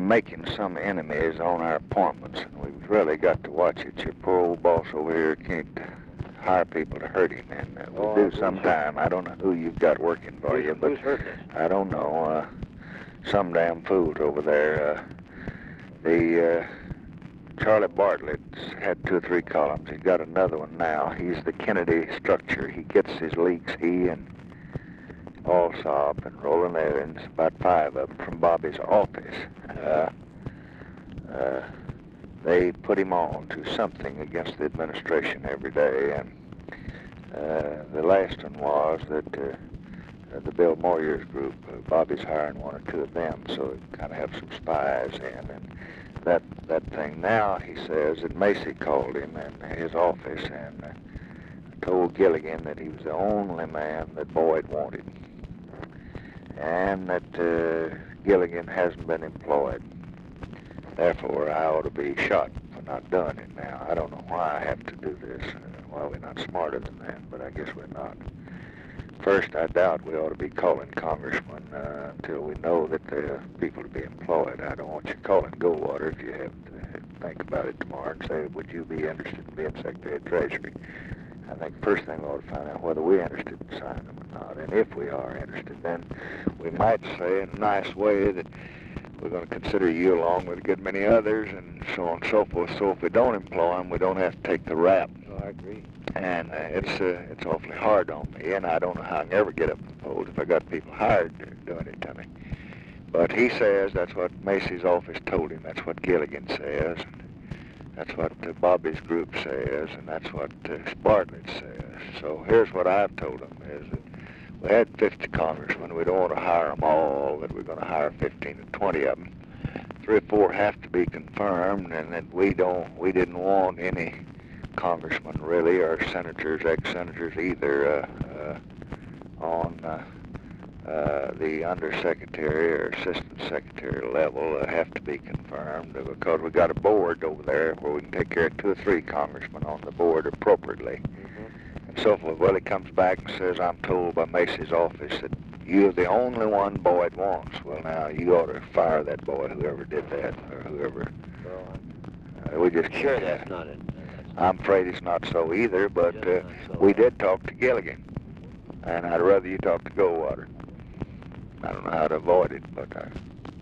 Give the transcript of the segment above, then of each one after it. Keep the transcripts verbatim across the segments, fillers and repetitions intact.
making some enemies on our appointments, and we've really got to watch it. Your poor old boss over here can't hire people to hurt him, and uh, we'll Oh, do sometime. I don't know who you've got working for Who's, you, but who's hurting us? I don't know. Uh, some damn fools over there. Uh, the uh, Charlie Bartlett's had two or three columns. He's got another one now. He's the Kennedy structure. He gets his leaks, he and Allsop and Roland Evans, about five of them from Bobby's office. Uh, uh, they put him on to something against the administration every day, and uh, the last one was that uh, uh, the Bill Moyers group, uh, Bobby's hiring one or two of them, so they kind of have some spies in, and that that thing now, he says, that Macy called him in his office and uh, told Gilligan that he was the only man that Boyd wanted, and that uh, Gilligan hasn't been employed. Therefore, I ought to be shot for not doing it now. I don't know why I have to do this. Uh, well, we're not smarter than that, but I guess we're not. First, I doubt we ought to be calling congressmen uh, until we know that there are people to be employed. I don't want you calling Goldwater if you have to think about it tomorrow and say, would you be interested in being Secretary of Treasury? I think first thing we ought to find out whether we're interested in signing them or not. And if we are interested, then we might say in a nice way that we're going to consider you along with a good many others and so on and so forth. So if we don't employ them, we don't have to take the rap. Oh, I agree. And uh, it's uh, it's awfully hard on me, and I don't know how I can ever get up in the polls if I got people hired doing it to me. But he says that's what Macy's office told him. That's what Gilligan says. That's what uh, Bobby's group says, and that's what uh, Bartlett says. So here's what I've told them, is that we had fifty congressmen. We don't want to hire them all, that we're going to hire fifteen or twenty of them. Three or four have to be confirmed, and that we don't, we didn't want any congressmen really, or senators, ex-senators either, uh, uh, on uh, uh, the undersecretary or assistant secretary level uh, have to be confirmed, because we got a board over there where we can take care of two or three congressmen on the board appropriately. Mm-hmm. And so forth. Well, he comes back and says, I'm told by Macy's office that you're the only one Boyd wants. Well, now, you ought to fire that boy, whoever did that, or whoever. Well, I'm Uh, we just sure can't, that's not it. I'm afraid it's not so either, but uh, That's not so. we did talk to Gilligan, and I'd rather you talk to Goldwater. I don't know how to avoid it, but uh,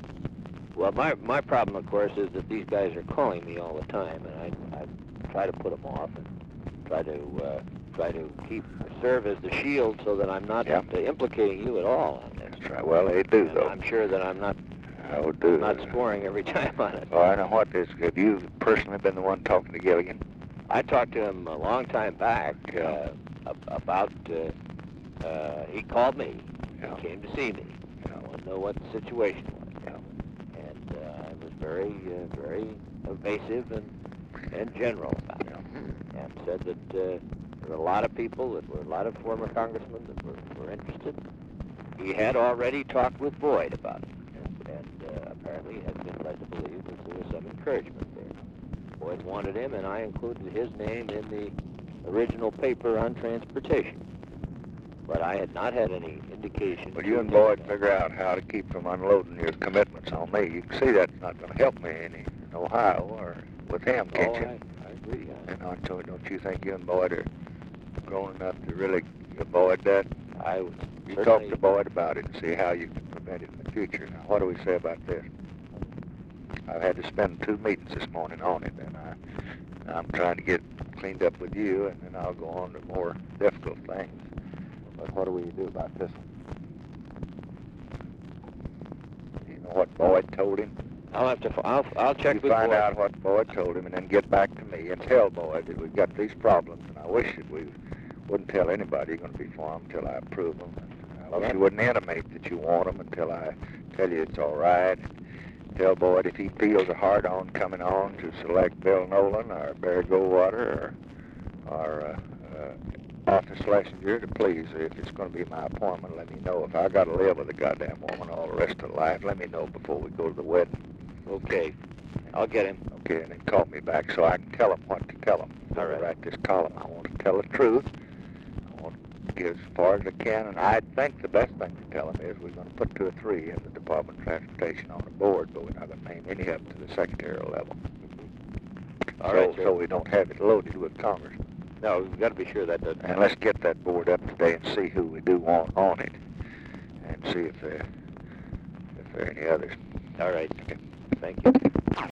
Well, my my problem, of course, is that these guys are calling me all the time, and I I try to put them off and try to uh, try to keep serve as the shield so that I'm not Yeah. uh, implicating you at all on this. that's right. Well, they do, And though. I'm sure that I'm not I would do not that. scoring every time on it. Oh, I know what is. Have you personally been the one talking to Gilligan? I talked to him a long time back Yeah. uh, ab- about. Uh, uh, he called me. Yeah. He came to see me. Yeah. I want to know what the situation was. Yeah. And uh, I was very, uh, very evasive and and general about it, and said that uh, there were a lot of people, that were a lot of former congressmen that were, were interested. He had already talked with Boyd about it, and, and uh, apparently had been led to believe that there was some encouragement there. Boyd wanted him, and I included his name in the original paper on transportation. But I had not had any indication. Well, you and Boyd figure out how to keep from unloading your commitments on me. You can see that's not going to help me any in Ohio or with him, can't Oh, you? I, I agree. I, And I told, don't you think you and Boyd are grown enough to really avoid that? I would You certainly- talk to Boyd about it and see how you can prevent it in the future. Now, what do we say about this? I've had to spend two meetings this morning on it, and I, I'm trying to get cleaned up with you, and then I'll go on to more difficult things. But what do we do about this one? Do you know what Boyd told him? I'll have to. f- I'll. I'll check You with find Boyd. out what Boyd told him, and then get back to me and tell Boyd that we've got these problems, and I wish that we wouldn't tell anybody you're going to be for them until I approve them. I wish you wouldn't intimate that you want them until I tell you it's all right. Tell Boyd if he feels a hard-on coming on to select Bill Nolan or Barry Goldwater or, or uh, uh, Office Schlesinger to please, if it's going to be my appointment, let me know. If I got to live with a goddamn woman all the rest of life, let me know before we go to the wedding. Okay, I'll get him. Okay, and then call me back so I can tell him what to tell him. All right. Write this column. I want to tell the truth. I want to back as far as I can, and I think the best thing to tell them is we're going to put two or three in the Department of Transportation on the board, but we're not going to name any of them to the secretarial level. All so, right, sir. so we don't have it loaded with Congress. No, we've got to be sure that doesn't And happen. let's get that board up today and see who we do want on it, and see if there, if there are any others. All right. Thank you.